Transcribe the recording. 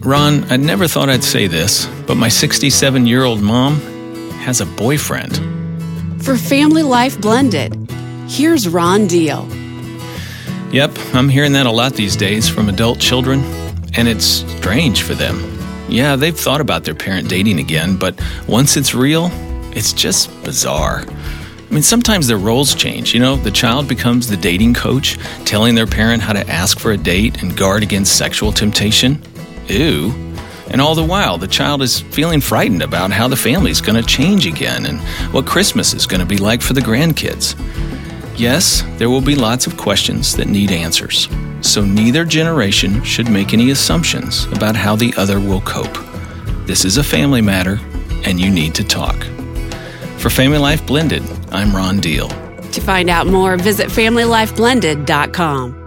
Ron, I never thought I'd say this, but my 67-year-old mom has a boyfriend. For Family Life Blended, here's Ron Deal. Yep, I'm hearing that a lot these days from adult children, and it's strange for them. Yeah, they've thought about their parent dating again, but once it's real, it's just bizarre. I mean, sometimes their roles change. The child becomes the dating coach, telling their parent how to ask for a date and guard against sexual temptation. Ew. And all the while, the child is feeling frightened about how the family's going to change again and what Christmas is going to be like for the grandkids. Yes, there will be lots of questions that need answers. So neither generation should make any assumptions about how the other will cope. This is a family matter, and you need to talk. For Family Life Blended, I'm Ron Deal. To find out more, visit FamilyLifeBlended.com.